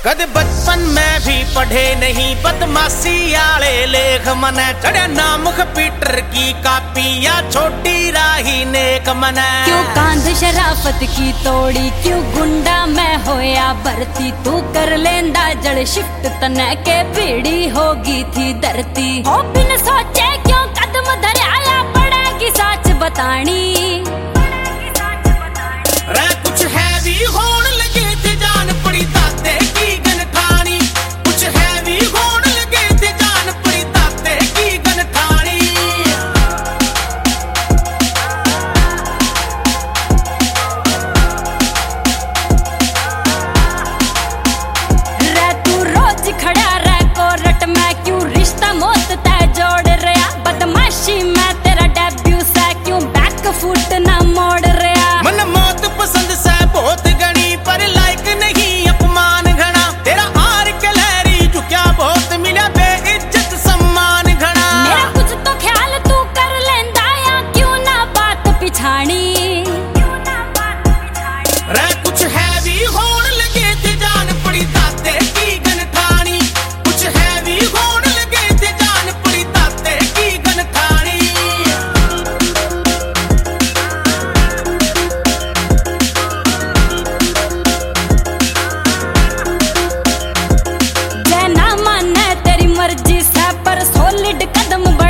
कद बचपन में भी पढ़े नहीं बदमाशी आले लेख मने चढ़ा नामुख पीटर की कापी या छोटी राही नेक मने। क्यों कांध शराफत की तोड़ी क्यों गुंडा मैं होया भर्ती तू कर लेंदा जड़ शिफ्ट तने के पीड़ी होगी थी धरती हो बिन सोचे क्यों कदम धराया पड़ेगी सच बतानी रे कुछ है भी होन लगे थे जान पड़ी ताते की गनठानी कुछ है भी होन लगे थे जान पड़ी ताते की गनठानी। रे तू रोज खड़ा रे कोर्ट में क्यों रिश्ता मौत तय जोड़ रहा बदमाशी में तेरा डेब्यू से क्यों बैक फुट ना मोड़ रहा मन मौत पसंद से बहुत गणी पर लायक नहीं अपमान घना तेरा हार के लहरी झुक्या बहुत मिला बेइज्जत सम्मान घना। मेरा कुछ तो ख्याल तू कर लेंदा या क्यों ना बात पिछाड़ी रे कुछ है भी होन लगे थे जान पड़ी ताते की गनठानी कुछ है भी होन लगे थे जान पड़ी ताते की गनठानी। ना माने तेरी मर्जी से पर सॉलिड कदम